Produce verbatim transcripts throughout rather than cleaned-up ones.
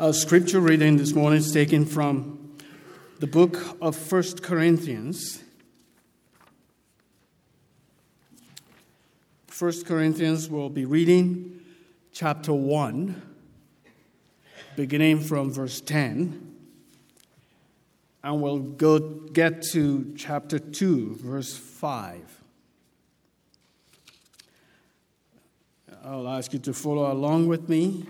Our scripture reading this morning is taken from the book of First Corinthians. First Corinthians, we'll be reading chapter one, beginning from verse ten. And we'll go get to chapter two, verse five. I'll ask you to follow along with me.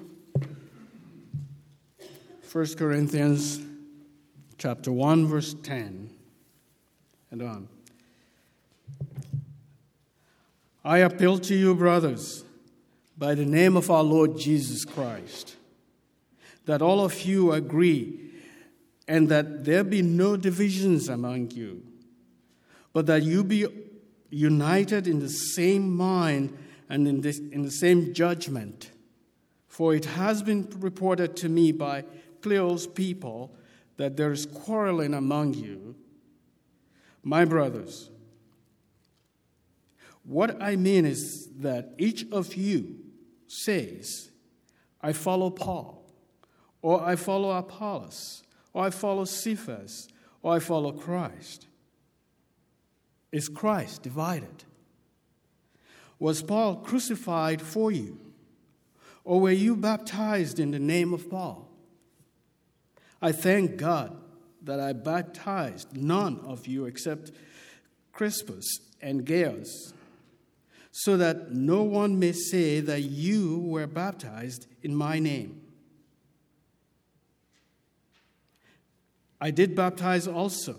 First Corinthians chapter one, verse ten, and on. I appeal to you, brothers, by the name of our Lord Jesus Christ, that all of you agree, and that there be no divisions among you, but that you be united in the same mind and in, this, in the same judgment. For it has been reported to me by Cleo's people that there is quarreling among you. My brothers, what I mean is that each of you says, I follow Paul, or I follow Apollos, or I follow Cephas, or I follow Christ. Is Christ divided? Was Paul crucified for you? Or were you baptized in the name of Paul? I thank God that I baptized none of you except Crispus and Gaius, so that no one may say that you were baptized in my name. I did baptize also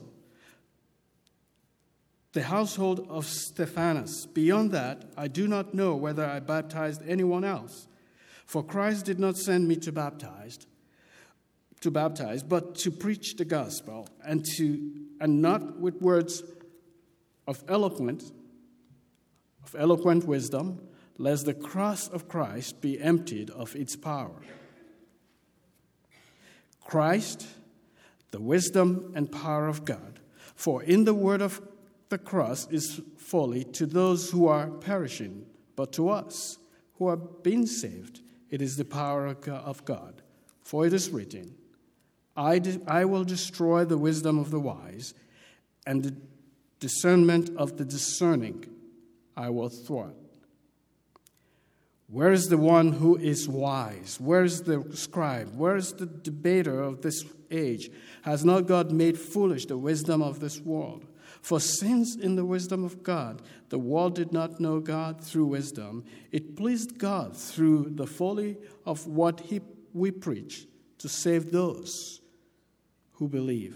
the household of Stephanas. Beyond that, I do not know whether I baptized anyone else. For Christ did not send me to baptize, to baptize, but to preach the gospel, and to and not with words of eloquent, of eloquent wisdom, lest the cross of Christ be emptied of its power. Christ, the wisdom and power of God, for in the word of the cross is folly to those who are perishing, but to us who are being saved, it is the power of God. For it is written, I, de- I will destroy the wisdom of the wise, and the discernment of the discerning I will thwart. Where is the one who is wise? Where is the scribe? Where is the debater of this age? Has not God made foolish the wisdom of this world? For since in the wisdom of God, the world did not know God through wisdom, it pleased God through the folly of what he, we preach to save those who believe.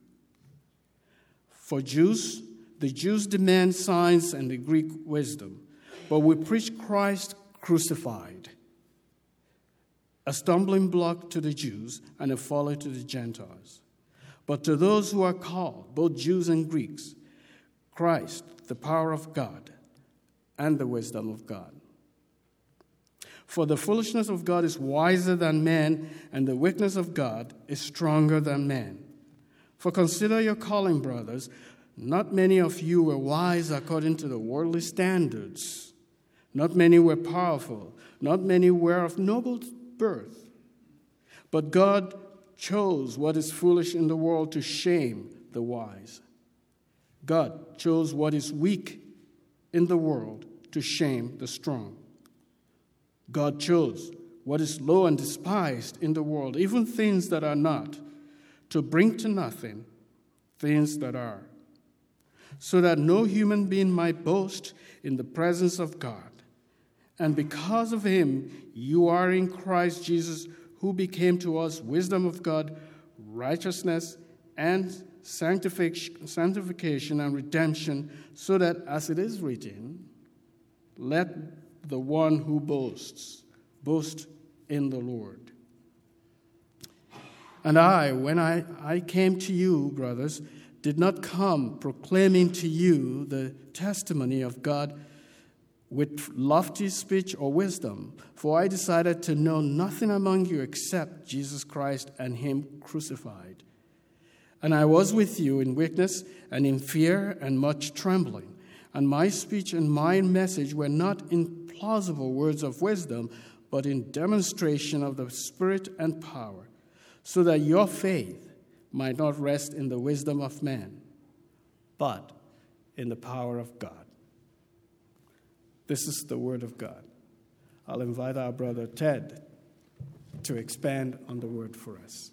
For Jews, the Jews demand signs and the Greek wisdom, but we preach Christ crucified, a stumbling block to the Jews and a folly to the Gentiles. But to those who are called, both Jews and Greeks, Christ, the power of God and the wisdom of God. For the foolishness of God is wiser than man, and the weakness of God is stronger than man. For consider your calling, brothers. Not many of you were wise according to the worldly standards. Not many were powerful. Not many were of noble birth. But God chose what is foolish in the world to shame the wise. God chose what is weak in the world to shame the strong. God chose what is low and despised in the world, even things that are not, to bring to nothing things that are, so that no human being might boast in the presence of God. And because of him, you are in Christ Jesus, who became to us wisdom of God, righteousness, and sanctification and redemption, so that, as it is written, let the one who boasts boast in the Lord. And I, when I, I came to you, brothers, did not come proclaiming to you the testimony of God with lofty speech or wisdom, for I decided to know nothing among you except Jesus Christ and him crucified. And I was with you in weakness and in fear and much trembling. And my speech and my message were not in plausible words of wisdom, but in demonstration of the Spirit and power, so that your faith might not rest in the wisdom of man, but in the power of God. This is the word of God. I'll invite our brother Ted to expand on the word for us.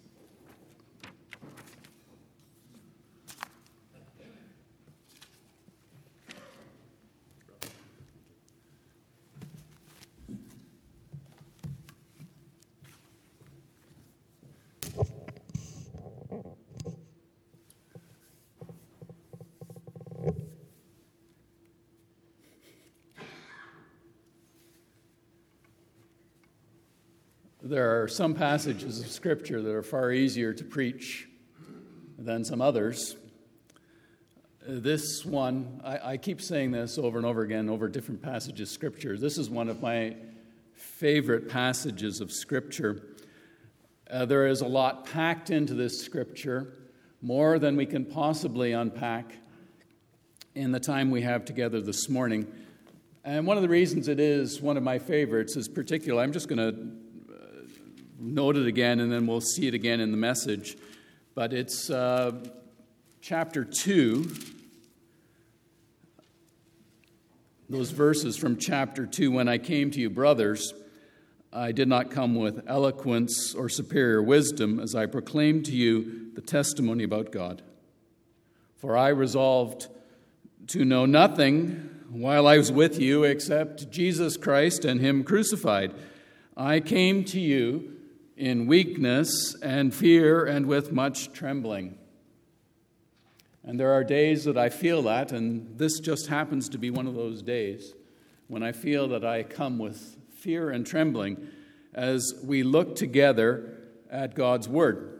There are some passages of Scripture that are far easier to preach than some others. This one, I, I keep saying this over and over again over different passages of Scripture. This is one of my favorite passages of Scripture. Uh, there is a lot packed into this Scripture, more than we can possibly unpack in the time we have together this morning. And one of the reasons it is one of my favorites is particular. I'm just going to note it again, and then we'll see it again in the message. But it's uh, chapter two, those verses from chapter two. When I came to you, brothers, I did not come with eloquence or superior wisdom, as I proclaimed to you the testimony about God. For I resolved to know nothing while I was with you except Jesus Christ and Him crucified. I came to you in weakness and fear and with much trembling. And there are days that I feel that, and this just happens to be one of those days when I feel that I come with fear and trembling as we look together at God's Word.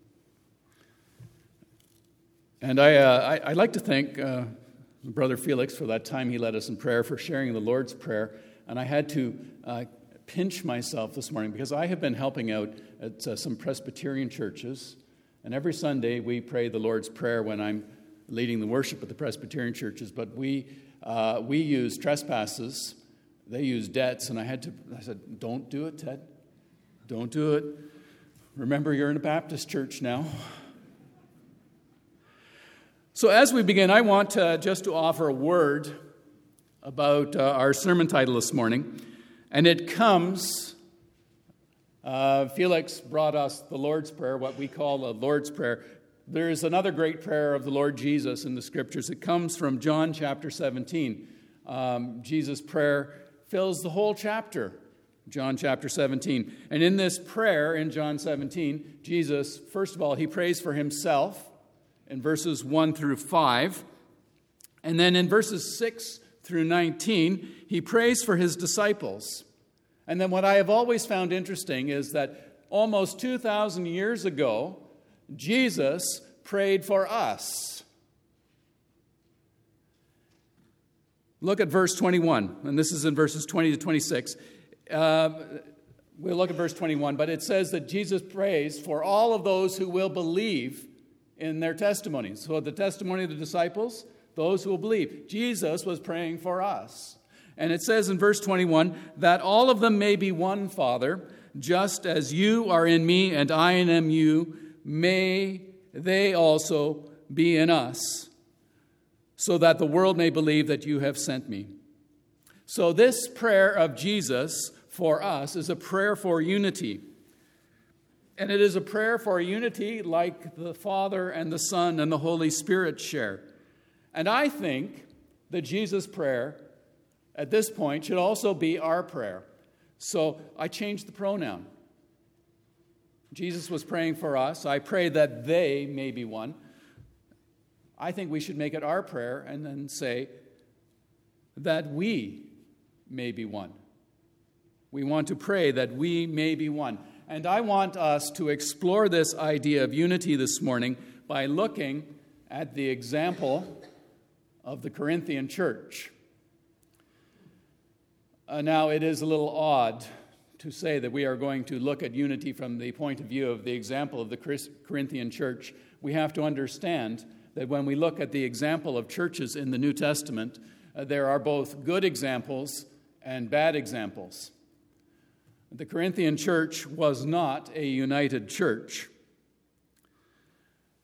And I, uh, I, I'd like to thank uh, Brother Felix for that time he led us in prayer, for sharing the Lord's Prayer. And I had to uh, pinch myself this morning because I have been helping out at uh, some Presbyterian churches, and every Sunday we pray the Lord's Prayer when I'm leading the worship at the Presbyterian churches, but we uh, we use trespasses, they use debts, and I had to, I said, don't do it, Ted, don't do it. Remember, you're in a Baptist church now. So as we begin, I want uh, just to offer a word about uh, our sermon title this morning. And it comes, uh, Felix brought us the Lord's Prayer, what we call the Lord's Prayer. There is another great prayer of the Lord Jesus in the Scriptures. It comes from John chapter seventeen. Um, Jesus' prayer fills the whole chapter, John chapter seventeen. And in this prayer in John seventeen, Jesus, first of all, he prays for himself in verses one through five. And then in verses six through nineteen, he prays for his disciples. And then what I have always found interesting is that almost two thousand years ago, Jesus prayed for us. Look at verse twenty-one, and this is in verses twenty to twenty-six. Uh, we'll look at verse twenty-one, but it says that Jesus prays for all of those who will believe in their testimonies. So the testimony of the disciples, those who will believe. Jesus was praying for us. And it says in verse twenty-one, that all of them may be one, Father, just as you are in me and I am you, may they also be in us, so that the world may believe that you have sent me. So this prayer of Jesus for us is a prayer for unity. And it is a prayer for unity like the Father and the Son and the Holy Spirit share. And I think that Jesus' prayer at this point should also be our prayer. So I changed the pronoun. Jesus was praying for us. I pray that they may be one. I think we should make it our prayer and then say that we may be one. We want to pray that we may be one. And I want us to explore this idea of unity this morning by looking at the example of the Corinthian church. Uh, now, it is a little odd to say that we are going to look at unity from the point of view of the example of the Corinthian church. We have to understand that when we look at the example of churches in the New Testament, uh, there are both good examples and bad examples. The Corinthian church was not a united church.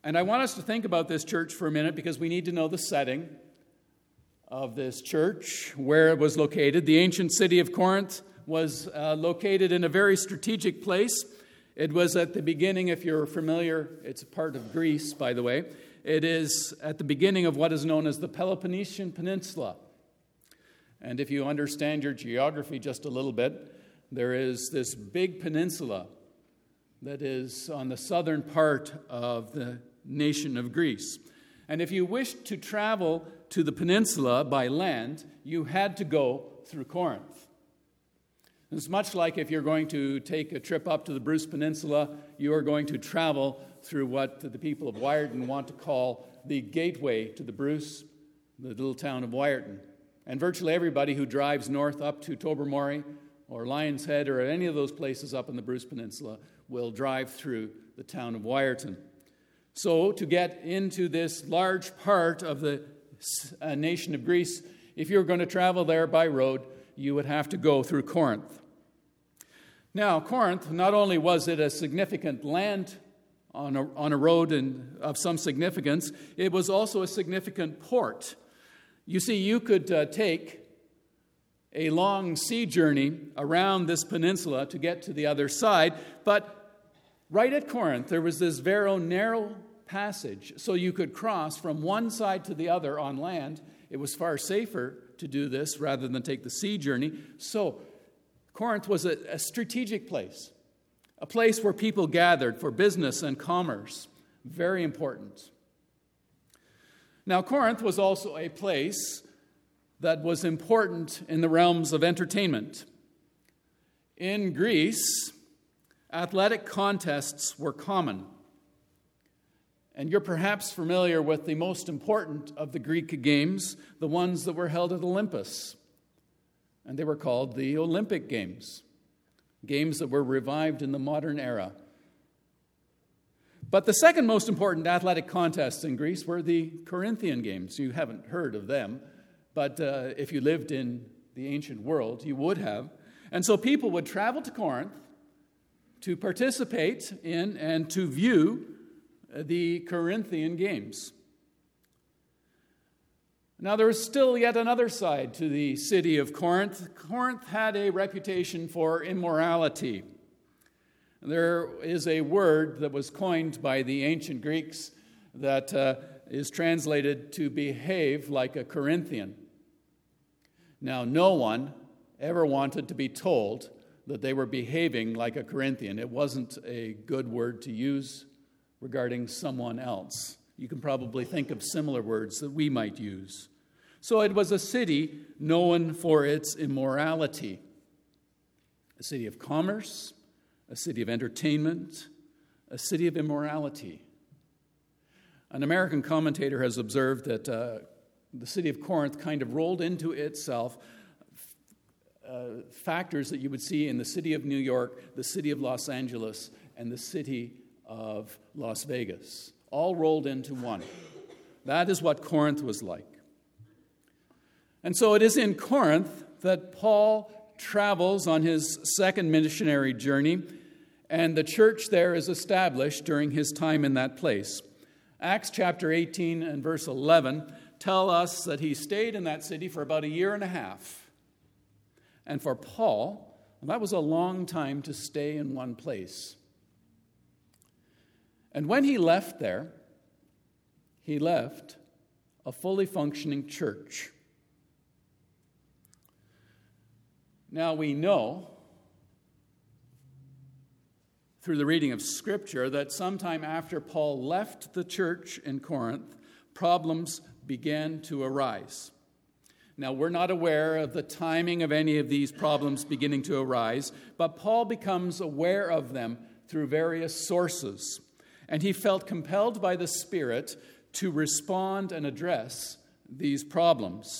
And I want us to think about this church for a minute because we need to know the setting of this church, where it was located. The ancient city of Corinth was uh, located in a very strategic place. It was at the beginning, if you're familiar, it's a part of Greece, by the way. It is at the beginning of what is known as the Peloponnesian Peninsula. And if you understand your geography just a little bit, there is this big peninsula that is on the southern part of the nation of Greece. And if you wished to travel to the peninsula by land, you had to go through Corinth. It's much like if you're going to take a trip up to the Bruce Peninsula, you are going to travel through what the people of Wyerton want to call the gateway to the Bruce, the little town of Wyerton. And virtually everybody who drives north up to Tobermory or Lion's Head or any of those places up in the Bruce Peninsula will drive through the town of Wyerton. So to get into this large part of the uh, nation of Greece, if you're going to travel there by road, you would have to go through Corinth. Now, Corinth, not only was it a significant land on a, on a road in, of some significance, it was also a significant port. You see, you could uh, take a long sea journey around this peninsula to get to the other side, but right at Corinth, there was this very narrow passage, so you could cross from one side to the other on land. It was far safer to do this rather than take the sea journey. So Corinth was a, a strategic place, a place where people gathered for business and commerce. Very important. Now, Corinth was also a place that was important in the realms of entertainment. In Greece, athletic contests were common. And you're perhaps familiar with the most important of the Greek games, the ones that were held at Olympus. And they were called the Olympic Games, games that were revived in the modern era. But the second most important athletic contests in Greece were the Corinthian Games. You haven't heard of them, but uh, if you lived in the ancient world, you would have. And so people would travel to Corinth to participate in and to view the Corinthian Games. Now, there was still yet another side to the city of Corinth. Corinth had a reputation for immorality. There is a word that was coined by the ancient Greeks that uh, is translated to behave like a Corinthian. Now, no one ever wanted to be told that they were behaving like a Corinthian. It wasn't a good word to use regarding someone else. You can probably think of similar words that we might use. So it was a city known for its immorality, a city of commerce, a city of entertainment, a city of immorality. An American commentator has observed that uh, the city of Corinth kind of rolled into itself uh, factors that you would see in the city of New York, the city of Los Angeles, and the city of Las Vegas, all rolled into one. That is what Corinth was like. And so it is in Corinth that Paul travels on his second missionary journey, and the church there is established during his time in that place. Acts chapter eighteen and verse eleven tell us that he stayed in that city for about a year and a half. And for Paul, that was a long time to stay in one place. And when he left there, he left a fully functioning church. Now we know through the reading of Scripture that sometime after Paul left the church in Corinth, problems began to arise. Now, we're not aware of the timing of any of these problems beginning to arise, but Paul becomes aware of them through various sources. And he felt compelled by the Spirit to respond and address these problems.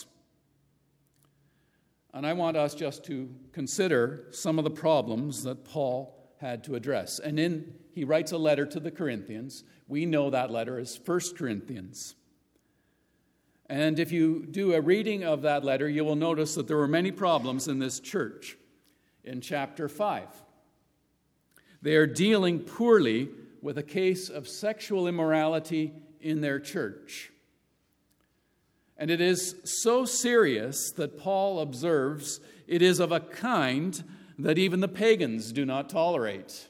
And I want us just to consider some of the problems that Paul had to address. And in he writes a letter to the Corinthians. We know that letter as First Corinthians. And if you do a reading of that letter, you will notice that there were many problems in this church in chapter five. They are dealing poorly with a case of sexual immorality in their church. And it is so serious that Paul observes it is of a kind that even the pagans do not tolerate.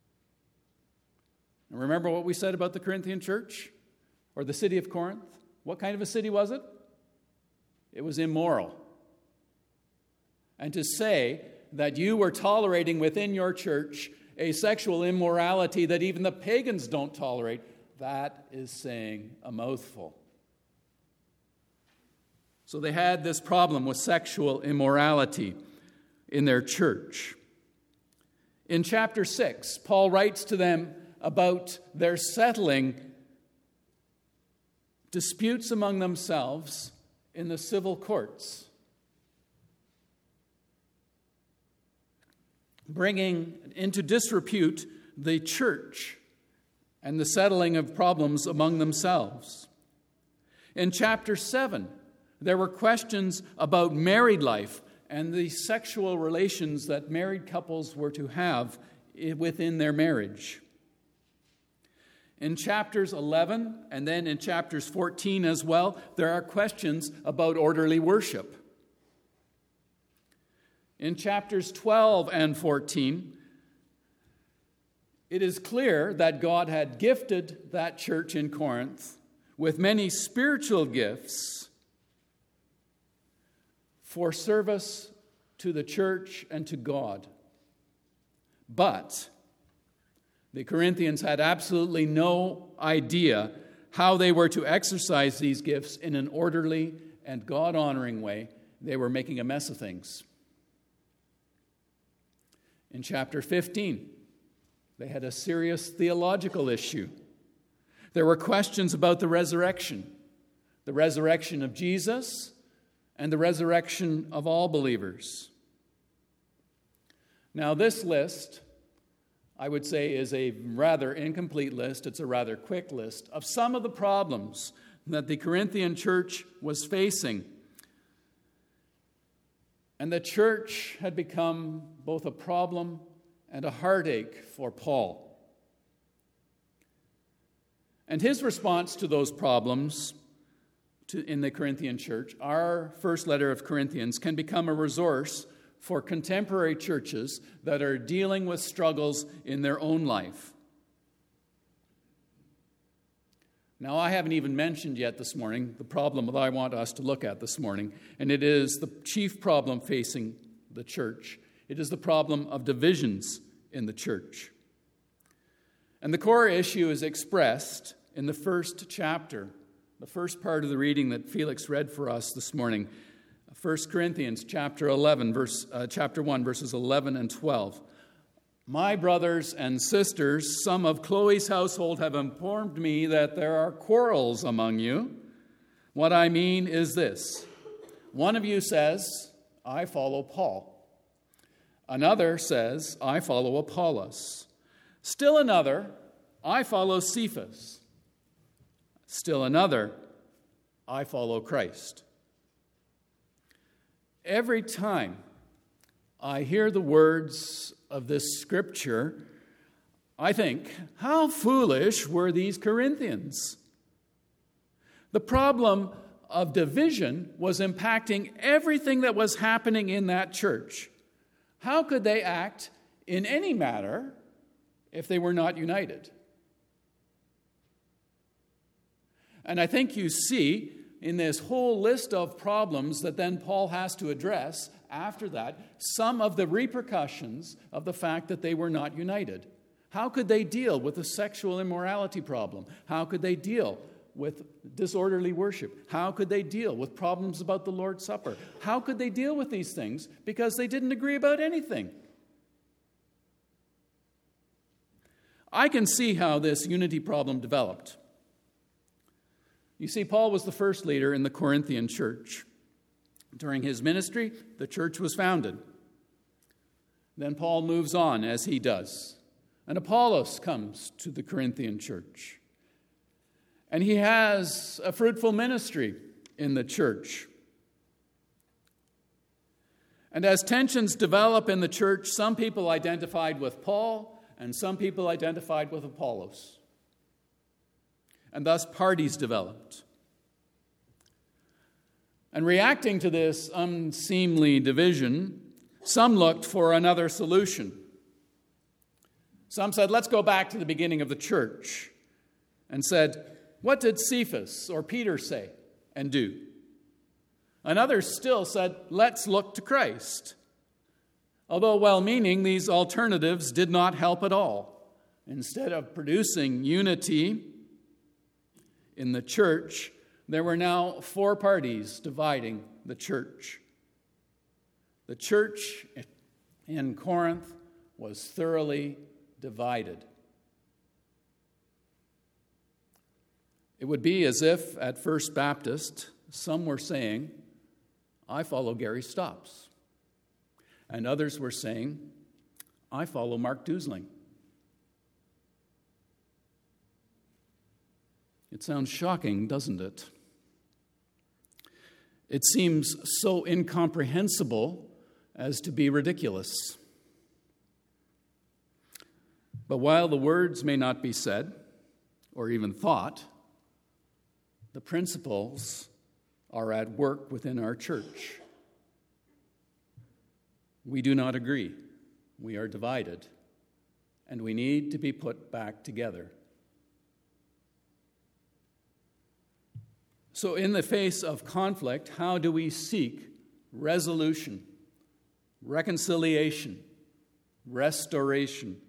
And remember what we said about the Corinthian church or the city of Corinth? What kind of a city was it? It was immoral. And to say that you were tolerating within your church a sexual immorality that even the pagans don't tolerate, that is saying a mouthful. So they had this problem with sexual immorality in their church. In chapter six, Paul writes to them about their settling disputes among themselves in the civil courts, bringing into disrepute the church and the settling of problems among themselves. In chapter seven, there were questions about married life and the sexual relations that married couples were to have within their marriage. In chapters eleven and then in chapters fourteen as well, there are questions about orderly worship. In chapters twelve and fourteen, it is clear that God had gifted that church in Corinth with many spiritual gifts for service to the church and to God. But the Corinthians had absolutely no idea how they were to exercise these gifts in an orderly and God-honoring way. They were making a mess of things. In chapter fifteen, they had a serious theological issue. There were questions about the resurrection, the resurrection of Jesus and the resurrection of all believers. Now, this list, I would say, is a rather incomplete list. It's a rather quick list of some of the problems that the Corinthian church was facing. And the church had become both a problem and a heartache for Paul. And his response to those problems to, in the Corinthian church, our first letter of Corinthians, can become a resource for contemporary churches that are dealing with struggles in their own life. Now, I haven't even mentioned yet this morning the problem that I want us to look at this morning, and it is the chief problem facing the church. It is the problem of divisions in the church. And the core issue is expressed in the first chapter, the first part of the reading that Felix read for us this morning, First Corinthians chapter eleven, verse uh, chapter one, verses eleven and twelve. My brothers and sisters, some of Chloe's household have informed me that there are quarrels among you. What I mean is this: one of you says, I follow Paul. Another says, I follow Apollos. Still another, I follow Cephas. Still another, I follow Christ. Every time I hear the words of this scripture, I think, how foolish were these Corinthians? The problem of division was impacting everything that was happening in that church. How could they act in any matter if they were not united? And I think you see in this whole list of problems that then Paul has to address after that, some of the repercussions of the fact that they were not united. How could they deal with the sexual immorality problem? How could they deal with disorderly worship? How could they deal with problems about the Lord's Supper? How could they deal with these things? Because they didn't agree about anything. I can see how this unity problem developed. You see, Paul was the first leader in the Corinthian church. During his ministry, the church was founded. Then Paul moves on as he does. And Apollos comes to the Corinthian church. And he has a fruitful ministry in the church. And as tensions develop in the church, some people identified with Paul and some people identified with Apollos. And thus parties developed. And reacting to this unseemly division, some looked for another solution. Some said, let's go back to the beginning of the church, and said, what did Cephas or Peter say and do? And others still said, let's look to Christ. Although well-meaning, these alternatives did not help at all. Instead of producing unity in the church, there were now four parties dividing the church. The church in Corinth was thoroughly divided. It would be as if at First Baptist, some were saying, I follow Gary Stopps. And others were saying, I follow Mark Dusling. It sounds shocking, doesn't it? It seems so incomprehensible as to be ridiculous. But while the words may not be said, or even thought, the principles are at work within our church. We do not agree. We are divided, and we need to be put back together. So in the face of conflict, how do we seek resolution, reconciliation, restoration?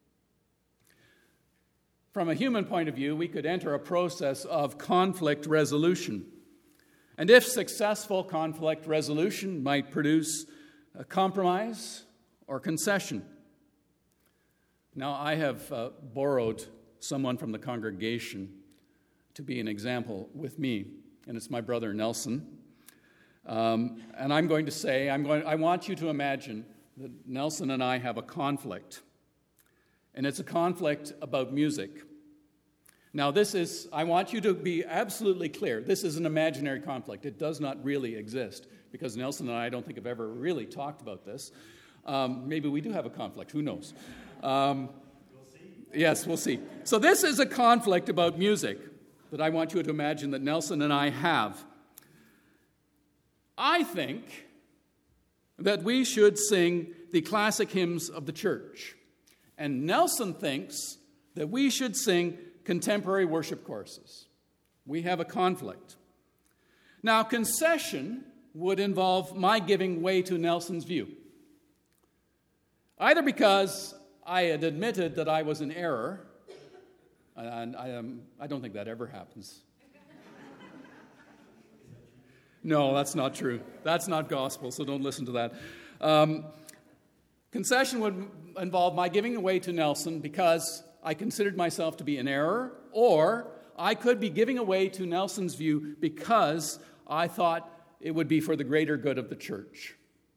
From a human point of view, we could enter a process of conflict resolution. And if successful, conflict resolution might produce a compromise or concession. Now, I have uh, borrowed someone from the congregation to be an example with me, and it's my brother Nelson. Um, and I'm going to say, I'm going, I want you to imagine that Nelson and I have a conflict. And it's a conflict about music. Now, this is, I want you to be absolutely clear, this is an imaginary conflict. It does not really exist, because Nelson and I don't think have ever really talked about this. Um, maybe we do have a conflict, who knows? Um, we'll see. Yes, we'll see. So this is a conflict about music that I want you to imagine that Nelson and I have. I think that we should sing the classic hymns of the church. And Nelson thinks that we should sing contemporary worship choruses. We have a conflict. Now, concession would involve my giving way to Nelson's view. Either because I had admitted that I was in error, and I, um, I don't think that ever happens. No, that's not true. That's not gospel, so don't listen to that. Um, concession would involve my giving away to Nelson because I considered myself to be in error, or I could be giving away to Nelson's view because I thought it would be for the greater good of the church.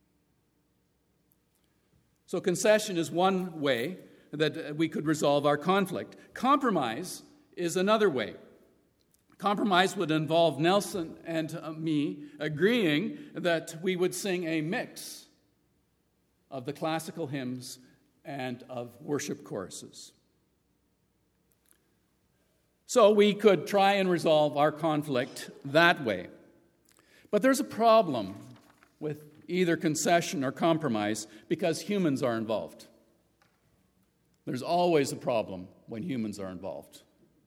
So concession is one way that we could resolve our conflict. Compromise is another way. Compromise would involve Nelson and me agreeing that we would sing a mix of the classical hymns and of worship choruses. So we could try and resolve our conflict that way. But there's a problem with either concession or compromise because humans are involved. There's always a problem when humans are involved.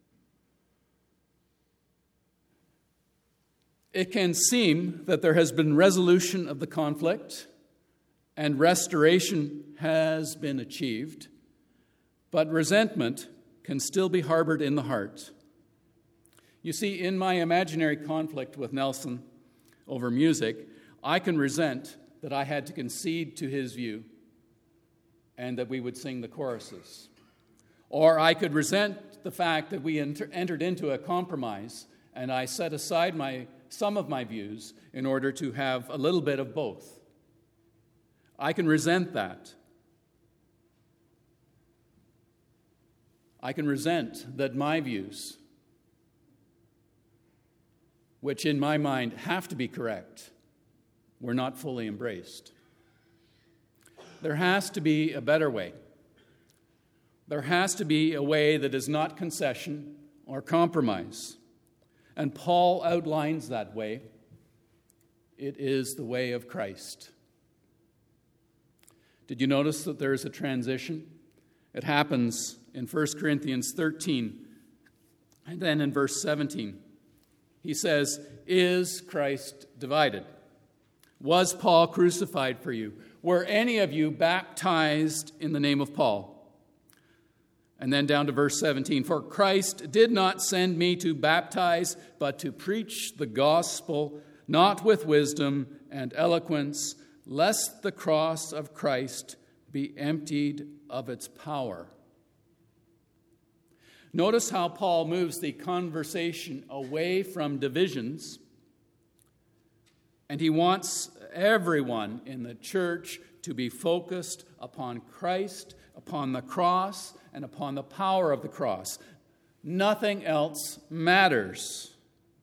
It can seem that there has been resolution of the conflict and restoration has been achieved, but resentment can still be harbored in the heart. You see, in my imaginary conflict with Nelson over music, I can resent that I had to concede to his view and that we would sing the choruses. Or I could resent the fact that we enter- entered into a compromise and I set aside my some of my views in order to have a little bit of both. I can resent that. I can resent that my views, which in my mind have to be correct, were not fully embraced. There has to be a better way. There has to be a way that is not concession or compromise. And Paul outlines that way. It is the way of Christ. Did you notice that there is a transition? It happens in First Corinthians thirteen, and then in verse seventeen. He says, "Is Christ divided? Was Paul crucified for you? Were any of you baptized in the name of Paul?" And then down to verse seventeen, "For Christ did not send me to baptize, but to preach the gospel, not with wisdom and eloquence, lest the cross of Christ be emptied of its power." Notice how Paul moves the conversation away from divisions, and he wants everyone in the church to be focused upon Christ, upon the cross, and upon the power of the cross. Nothing else matters.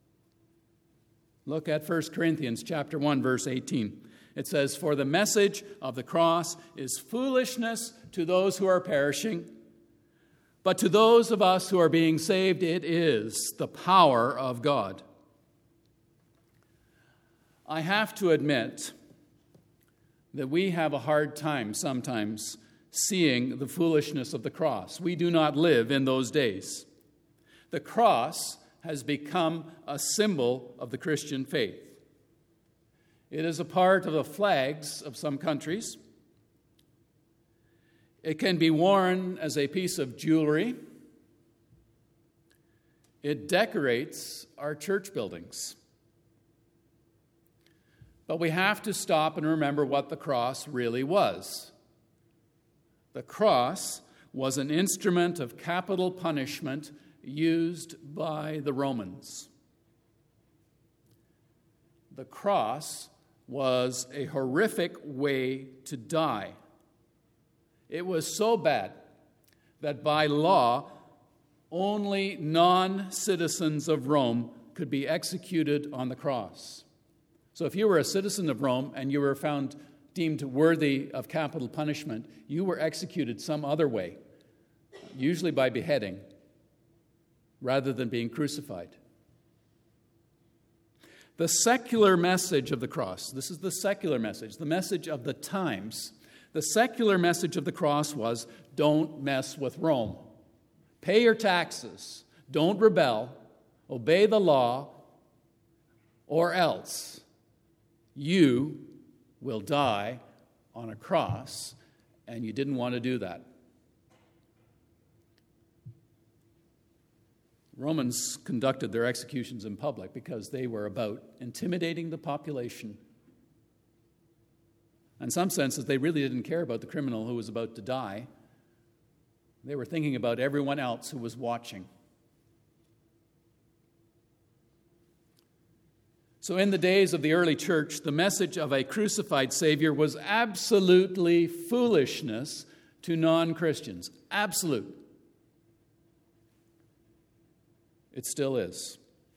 Look at First Corinthians chapter one, verse eighteen. It says, "For the message of the cross is foolishness to those who are perishing, but to those of us who are being saved, it is the power of God." I have to admit that we have a hard time sometimes seeing the foolishness of the cross. We do not live in those days. The cross has become a symbol of the Christian faith. It is a part of the flags of some countries. It can be worn as a piece of jewelry. It decorates our church buildings. But we have to stop and remember what the cross really was. The cross was an instrument of capital punishment used by the Romans. The cross was a horrific way to die. It was so bad that by law, only non-citizens of Rome could be executed on the cross. So if you were a citizen of Rome and you were found deemed worthy of capital punishment, you were executed some other way, usually by beheading, rather than being crucified. The secular message of the cross, this is the secular message, the message of the times. The secular message of the cross was, don't mess with Rome. Pay your taxes. Don't rebel. Obey the law, or else you will die on a cross, and you didn't want to do that. Romans conducted their executions in public because they were about intimidating the population. In some senses, they really didn't care about the criminal who was about to die. They were thinking about everyone else who was watching. So in the days of the early church, the message of a crucified Savior was absolutely foolishness to non-Christians. Absolute. It still is.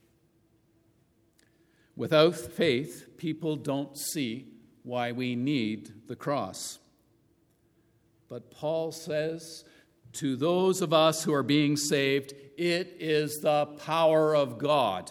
Without faith, people don't see why we need the cross. But Paul says, to those of us who are being saved, it is the power of God.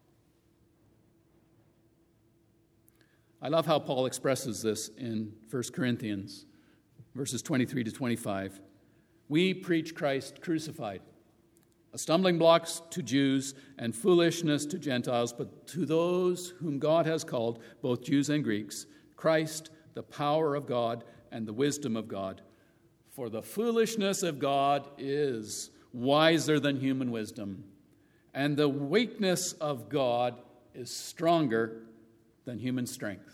I love how Paul expresses this in First Corinthians, verses twenty-three to twenty-five. We preach Christ crucified, a stumbling block to Jews and foolishness to Gentiles, but to those whom God has called, both Jews and Greeks, Christ, the power of God and the wisdom of God. For the foolishness of God is wiser than human wisdom, and the weakness of God is stronger than human strength.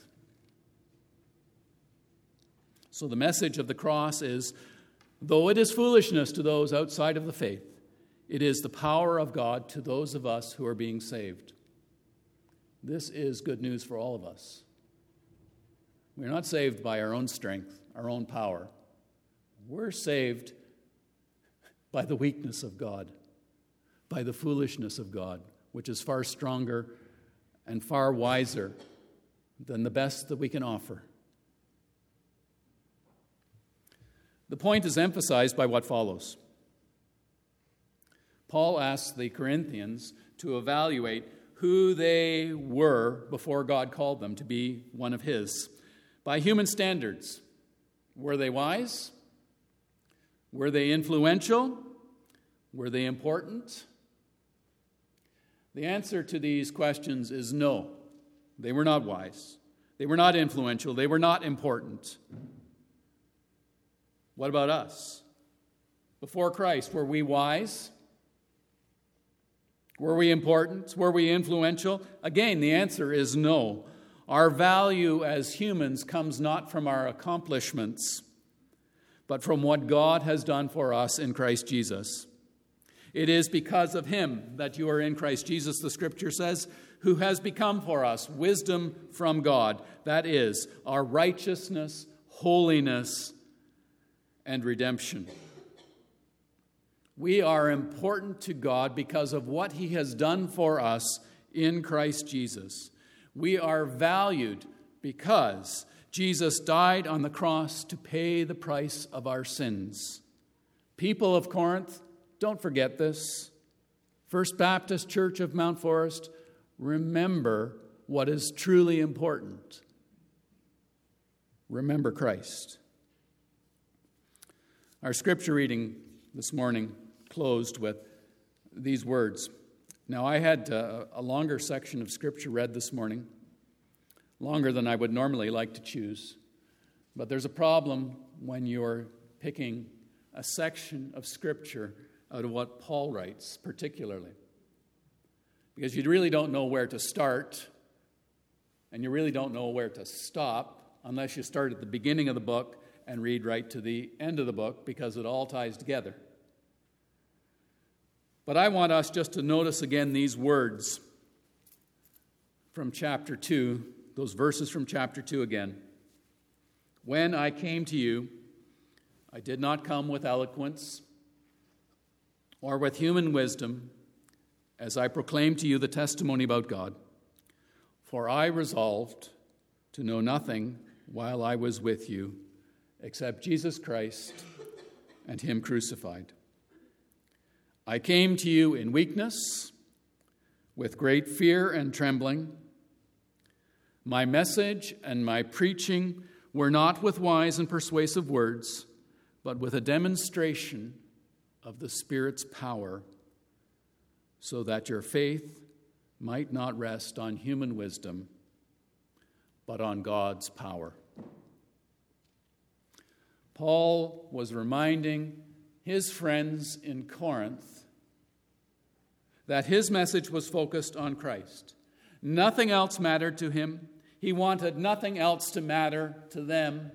So the message of the cross is, though it is foolishness to those outside of the faith, it is the power of God to those of us who are being saved. This is good news for all of us. We're not saved by our own strength, our own power. We're saved by the weakness of God, by the foolishness of God, which is far stronger and far wiser than the best that we can offer. The point is emphasized by what follows. Paul asks the Corinthians to evaluate who they were before God called them to be one of his. By human standards, were they wise? Were they influential? Were they important? The answer to these questions is no. They were not wise. They were not influential. They were not important. What about us? Before Christ, were we wise? Were we important? Were we influential? Again, the answer is no. Our value as humans comes not from our accomplishments, but from what God has done for us in Christ Jesus. It is because of him that you are in Christ Jesus, the Scripture says, who has become for us wisdom from God. That is, our righteousness, holiness, and redemption. We are important to God because of what he has done for us in Christ Jesus. We are valued because Jesus died on the cross to pay the price of our sins. People of Corinth, don't forget this. First Baptist Church of Mount Forest, remember what is truly important. Remember Christ. Our scripture reading this morning closed with these words. Now, I had uh, a longer section of scripture read this morning, longer than I would normally like to choose. But there's a problem when you're picking a section of scripture out of what Paul writes, particularly. Because you really don't know where to start, and you really don't know where to stop unless you start at the beginning of the book and read right to the end of the book, because it all ties together. But I want us just to notice again these words from chapter two, those verses from chapter two again. When I came to you, I did not come with eloquence or with human wisdom, as I proclaimed to you the testimony about God. For I resolved to know nothing while I was with you, except Jesus Christ and him crucified. I came to you in weakness, with great fear and trembling. My message and my preaching were not with wise and persuasive words, but with a demonstration of the Spirit's power, so that your faith might not rest on human wisdom, but on God's power. Paul was reminding his friends in Corinth that his message was focused on Christ. Nothing else mattered to him. He wanted nothing else to matter to them.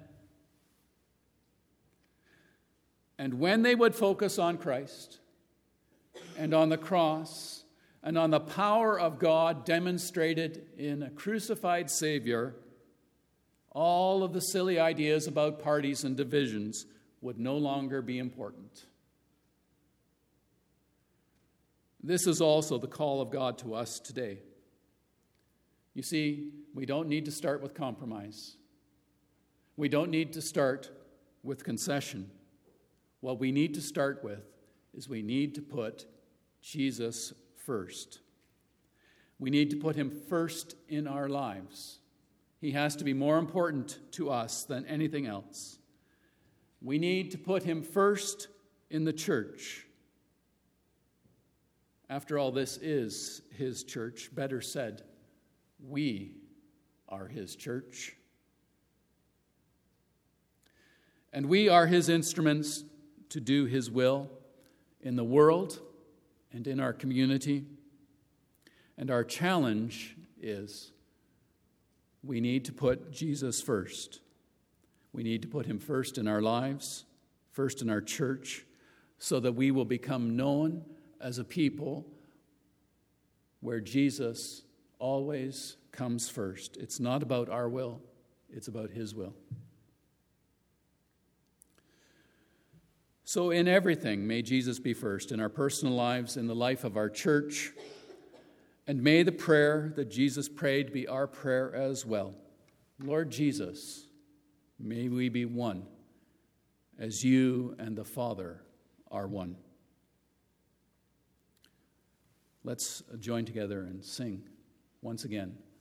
And when they would focus on Christ and on the cross and on the power of God demonstrated in a crucified Savior, all of the silly ideas about parties and divisions would no longer be important. This is also the call of God to us today. You see, we don't need to start with compromise. We don't need to start with concession. What we need to start with is we need to put Jesus first. We need to put him first in our lives. He has to be more important to us than anything else. We need to put him first in the church. After all, this is his church. Better said, we are his church. And we are his instruments to do his will in the world and in our community. And our challenge is we need to put Jesus first. We need to put him first in our lives, first in our church, so that we will become known as a people where Jesus always comes first. It's not about our will, it's about his will. So in everything, may Jesus be first, in our personal lives, in the life of our church, and may the prayer that Jesus prayed be our prayer as well. Lord Jesus, may we be one, as you and the Father are one. Let's join together and sing once again.